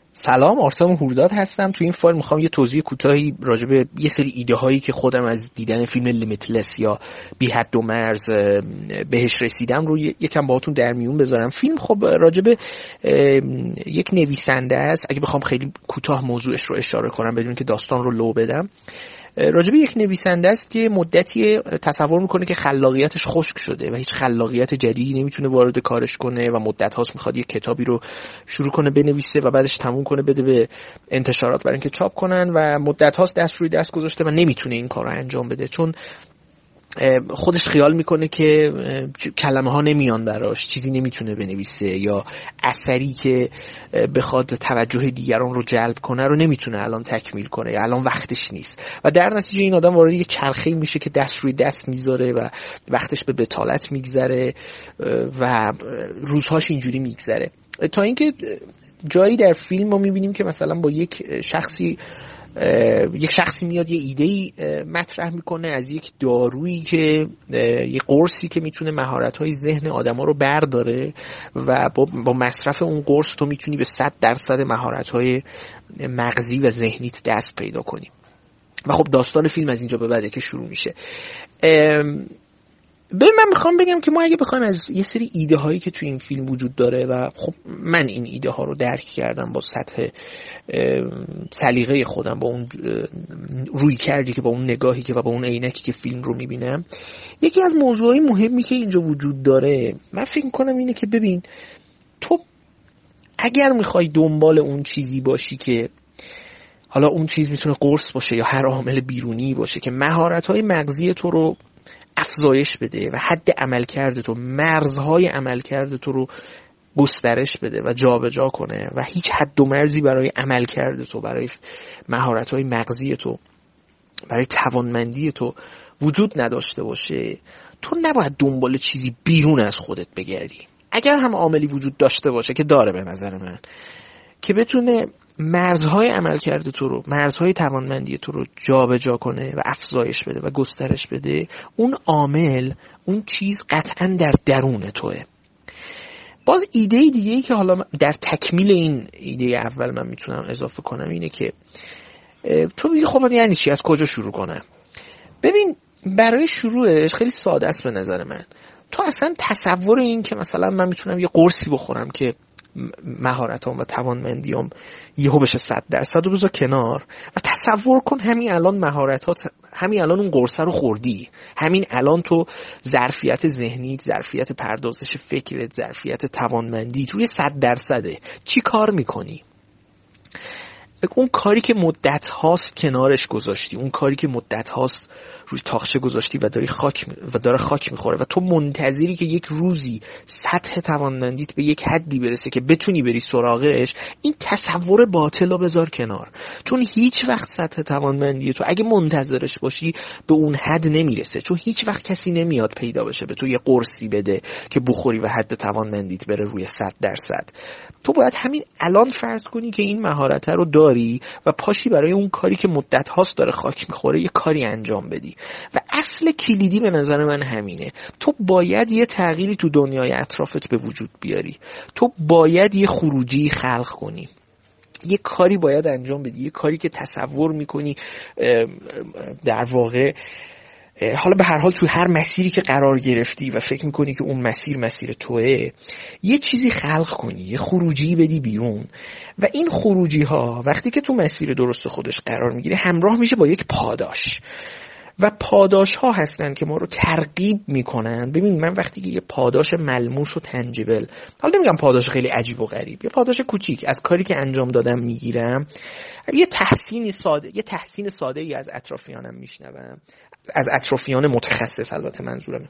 سلام، آرتام هورداد هستم. تو این فایل میخوام یه توضیح کوتاهی راجع به یه سری ایده هایی که خودم از دیدن فیلم لیمیتلس یا بی حد و مرز بهش رسیدم رو یکم باهاتون در میون بذارم. فیلم خب راجع به یک نویسنده است. اگه بخوام خیلی کوتاه موضوعش رو اشاره کنم بدون که داستان رو لو بدم، راجب یک نویسنده است که مدتی تصور میکنه که خلاقیتش خشک شده و هیچ خلاقیت جدیدی نمیتونه وارد کارش کنه و مدت هاست میخواد یک کتابی رو شروع کنه بنویسه و بعدش تموم کنه بده به انتشارات برای اینکه چاپ کنن و مدت هاست دست روی دست گذاشته و نمیتونه این کار رو انجام بده، چون خودش خیال میکنه که کلمه ها نمیان براش، چیزی نمیتونه بنویسه یا اثری که بخواد توجه دیگران رو جلب کنه رو نمیتونه الان تکمیل کنه یا الان وقتش نیست و در نتیجه این آدم وارد یه چرخه‌ای میشه که دست روی دست میذاره و وقتش به بتالت میگذره و روزهاش اینجوری میگذره تا اینکه جایی در فیلم ما میبینیم که مثلا با یک شخصی میاد یه ایده‌ای مطرح میکنه از یک دارویی که یه قرصی که میتونه مهارت‌های ذهن آدم‌ها رو برداره و با مصرف اون قرص تو میتونی به 100% مهارت‌های مغزی و ذهنیت دست پیدا کنی. و خب داستان فیلم از اینجا به بعده که شروع میشه. من میخوام بگم که ما اگه بخوایم از یه سری ایده هایی که توی این فیلم وجود داره و خب من این ایده ها رو درک کردم با سطح سلیقه خودم، با اون روی کردی که با اون نگاهی که و با اون عینکی که فیلم رو میبینم، یکی از موضوعای مهمی که اینجا وجود داره من فکر میکنم اینه که ببین تو اگر میخوای دنبال اون چیزی باشی که حالا اون چیز میتونه قرص باشه یا هر عامل بیرونی باشه که مهارت‌های مغزی تو رو افزایش بده و حد عملکرد تو، مرزهای عملکرد تو رو گسترش بده و جابجا کنه و هیچ حد و مرزی برای عملکرد تو، برای مهارت‌های مغزی تو، برای توانمندی تو وجود نداشته باشه، تو نباید دنبال چیزی بیرون از خودت بگردی. اگر هم عاملی وجود داشته باشه که داره به نظر من که بتونه مرزهای عملکرد تو رو، مرزهای توانمندی تو رو جابجا کنه و افزایش بده و گسترش بده، اون عامل، اون چیز قطعاً در درون توئه. باز ایده دیگه‌ای که حالا در تکمیل این ایده اول من میتونم اضافه کنم اینه که تو میگی خب یعنی چی، از کجا شروع کنم؟ ببین برای شروعش خیلی ساده است به نظر من. تو اصلا تصور این که مثلا من میتونم یه قرصی بخورم که مهارتام و توانمندیام یهو بشه 100% رو بذار کنار و تصور کن همین الان مهارتات، همین الان اون قرصه رو خوردی، همین الان تو ظرفیت ذهنیت، ظرفیت پردازش فکرت، ظرفیت توانمندیت روی 100%. چی کار میکنی؟ اون کاری که مدت هاست کنارش گذاشتی، اون کاری که مدت هاست روی تاقچه گذاشتی و داره خاک میخوره و تو منتظری که یک روزی سطح توانمندیت به یک حدی برسه که بتونی بری سراغش، این تصور باطل رو بذار کنار، چون هیچ وقت سطح توانمندی تو اگه منتظرش باشی به اون حد نمیرسه، چون هیچ وقت کسی نمیاد پیدا بشه به تو یه قرصی بده که بخوری و حد توانمندیت بره روی 100%. تو باید همین الان فرض کنی که این مهارت رو داری و پاشی برای اون کاری که مدت هاست داره خاک میخوره یه کاری انجام بدی. و اصل کلیدی به نظر من همینه. تو باید یه تغییری تو دنیای اطرافت به وجود بیاری، تو باید یه خروجی خلق کنی، یه کاری باید انجام بدی، یه کاری که تصور میکنی در واقع حالا به هر حال تو هر مسیری که قرار گرفتی و فکر میکنی که اون مسیر توئه، یه چیزی خلق کنی، یه خروجی بدی بیرون و این خروجی ها وقتی که تو مسیر درست خودش قرار میگیره همراه میشه با یک پاداش و پاداش ها هستن که ما رو ترغیب میکنن. ببین من وقتی که یه پاداش ملموس و تنجیبل، حالا نمیگم پاداش خیلی عجیب و غریب، یه پاداش کوچیک از کاری که انجام دادم میگیرم، یه تحسین ساده ای از اطرافیانم میشنوم، از اطرافیان متخصص البته منظورمه،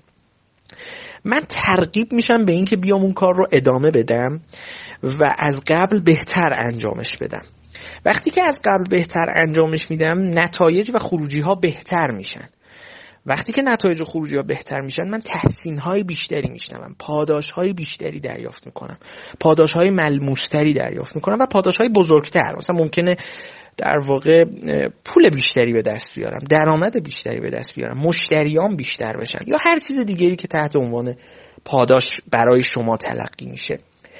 من ترغیب میشم به این که بیام اون کار رو ادامه بدم و از قبل بهتر انجامش بدم. وقتی که از قبل بهتر انجامش میدم نتایج و خروجی ها بهتر میشن. وقتی که نتایج و خروجی ها بهتر میشن من تحسین های بیشتری میشنوم، پاداش های بیشتری دریافت میکنم، پاداش های ملموستری دریافت میکنم و پاداش های بزرگتر. مثلا ممکنه در واقع پول بیشتری به دست بیارم، درآمد بیشتری به دست بیارم، مشتریان بیشتر بشن یا هر چیز دیگری که تحت عنوان پاداش برای شما تلقی میشه.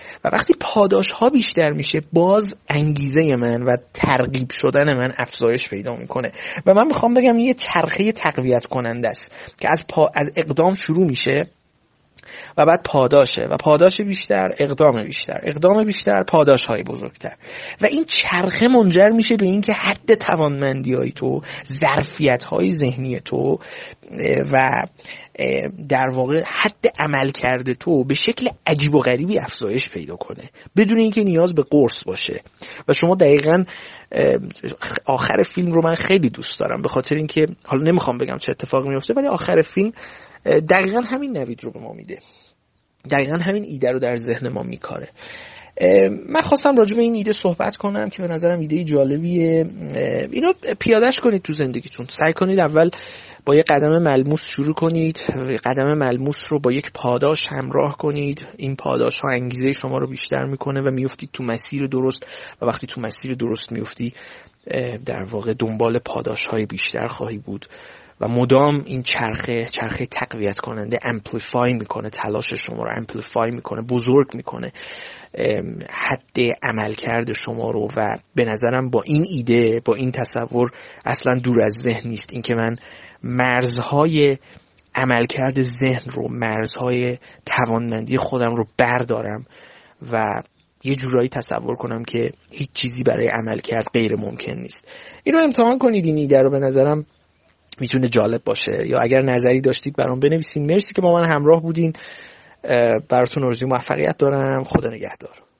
و وقتی پاداش ها بیشتر میشه باز انگیزه من و ترغیب شدن من افزایش پیدا میکنه و من میخوام بگم یه چرخه تقویت کننده است که از اقدام شروع میشه و بعد پاداشه و پاداش بیشتر، اقدام بیشتر، پاداش های بزرگتر و این چرخه منجر میشه به این که حد توانمندی های تو، ظرفیت های ذهنی تو و در واقع حد عمل کرده تو به شکل عجیب و غریبی افزایش پیدا کنه بدون اینکه نیاز به قرص باشه. و شما دقیقاً آخر فیلم رو من خیلی دوست دارم به خاطر اینکه حالا نمیخوام بگم چه اتفاقی میفته ولی آخر فیلم دقیقاً همین نوید رو به ما میده، دقیقاً همین ایده رو در ذهن ما میکاره. من خواستم راجع به این ایده صحبت کنم که به نظرم ایده جالبیه. اینو پیادهش کنید تو زندگیتون. سعی کنید اول با یک قدم ملموس شروع کنید، قدم ملموس رو با یک پاداش همراه کنید. این پاداش ها انگیزه شما رو بیشتر میکنه و میافتید تو مسیر درست و وقتی تو مسیر درست میافتی در واقع دنبال پاداش های بیشتر خواهی بود و مدام این چرخه تقویت کننده امپلیفای میکنه، تلاش شما رو امپلیفای میکنه، بزرگ میکنه حد عملکرد شما رو. و به نظرم با این ایده، با این تصور اصلا دور از ذهن نیست این که من مرزهای عملکرد ذهن رو، مرزهای توانمندی خودم رو بردارم و یه جورایی تصور کنم که هیچ چیزی برای عملکرد غیر ممکن نیست. اینو امتحان کنید، این ایده رو به نظرم میتونه جالب باشه. یا اگر نظری داشتید برام بنویسین. مرسی که با من همراه بودین. براتون آرزوی موفقیت دارم. خدا نگهدار.